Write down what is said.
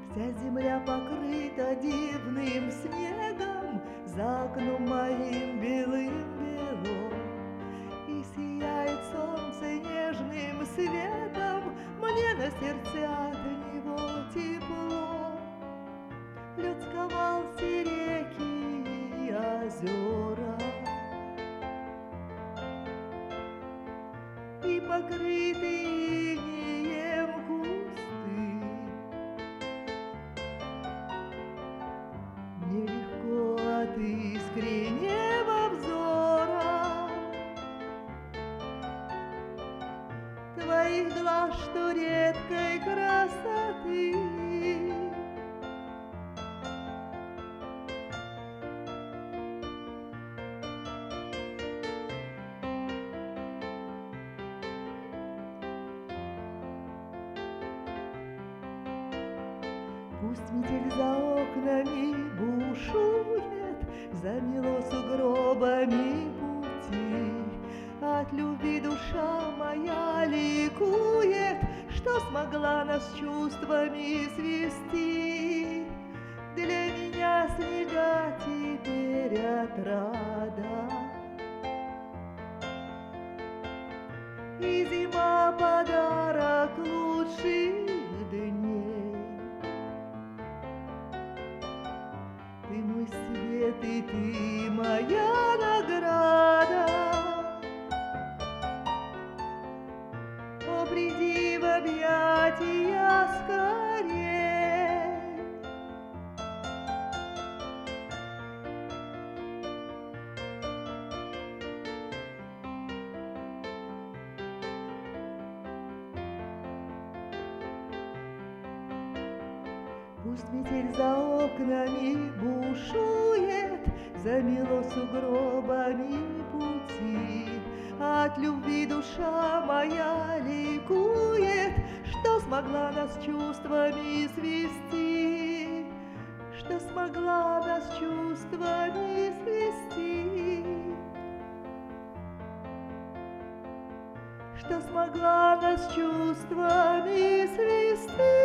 Вся земля покрыта дивным снегом, за окном моим белым-бело, и сияет солнце нежным светом, мне на сердце от него тепло. Лед сковал все реки и озера, и покрытые инеем кусты. Нелегко от искреннего взора твоих глаз, что редкой красоты. Пусть метель за окнами бушует, замело сугробами пути, от любви душа моя ликует, что смогла нас чувствами свести. Для меня снега теперь отрада, и зима подарок лучших дней. Ты мой свет, и ты моя награда. О, приди в объятия скорей. Пусть метель за окнами бушует, замело сугробами пути, от любви душа моя ликует, что смогла нас чувствами свести, что смогла нас чувствами свести, что смогла нас чувствами свести.